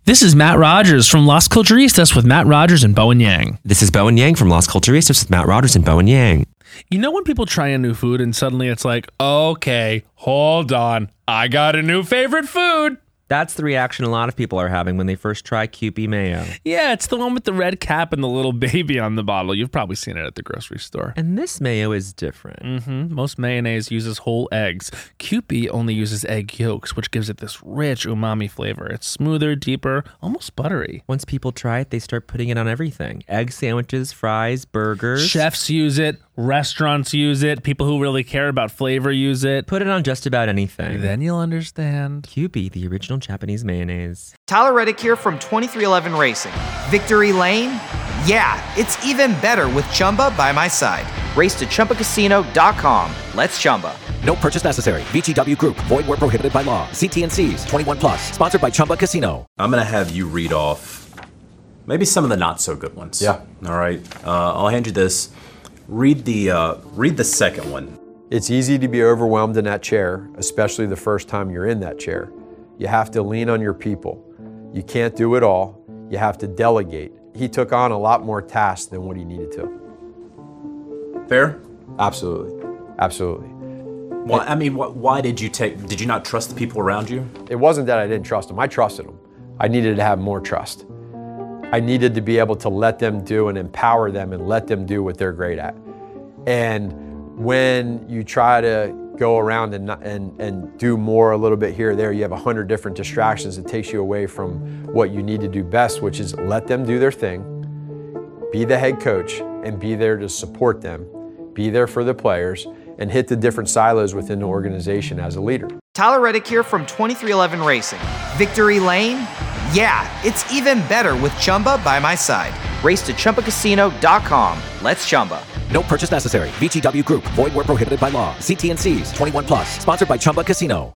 This is Matt Rogers from Las Culturistas with Matt Rogers and Bowen Yang. This is Bowen Yang from Las Culturistas with Matt Rogers and Bowen Yang. You know when people try a new food and suddenly it's like, okay, hold on, I got a new favorite food. That's the reaction a lot of people are having when they first try Kewpie mayo. Yeah, it's the one with the red cap and the little baby on the bottle. You've probably seen it at the grocery store. And this mayo is different. Most mayonnaise uses whole eggs. Kewpie only uses egg yolks, which gives it this rich umami flavor. It's smoother, deeper, almost buttery. Once people try it, they start putting it on everything. Egg sandwiches, fries, burgers. Chefs use it. Restaurants use it. People who really care about flavor use it. Put it on just about anything. Then you'll understand. Kewpie, the original Japanese mayonnaise. Tyler Reddick here from 2311 Racing. Victory Lane? Yeah, it's even better with Chumba by my side. Race to ChumbaCasino.com. Let's Chumba. No purchase necessary. VGW Group. Void where prohibited by law. See T&Cs. 21 plus. Sponsored by Chumba Casino. I'm going to have you read off maybe some of the not so good ones. Yeah. All right. I'll hand you this. Read the second one. It's easy to be overwhelmed in that chair, especially the first time you're in that chair. You have to lean on your people. You can't do it all. You have to delegate. He took on a lot more tasks than what he needed to. Fair? Absolutely. Absolutely. Well, I mean, why did you not trust the people around you? It wasn't that I didn't trust them. I trusted them. I needed to have more trust. I needed to be able to let them do and empower them and let them do what they're great at. And when you try to go around and do more a little bit here or there, you have 100 different distractions. It takes you away from what you need to do best, which is let them do their thing, be the head coach, and be there to support them, be there for the players, and hit the different silos within the organization as a leader. Tyler Reddick here from 2311 Racing. Victory Lane? Yeah, it's even better with Chumba by my side. Race to ChumbaCasino.com. Let's Chumba. No purchase necessary. VGW Group. Void where prohibited by law. See T&Cs. 21 plus. Sponsored by Chumba Casino.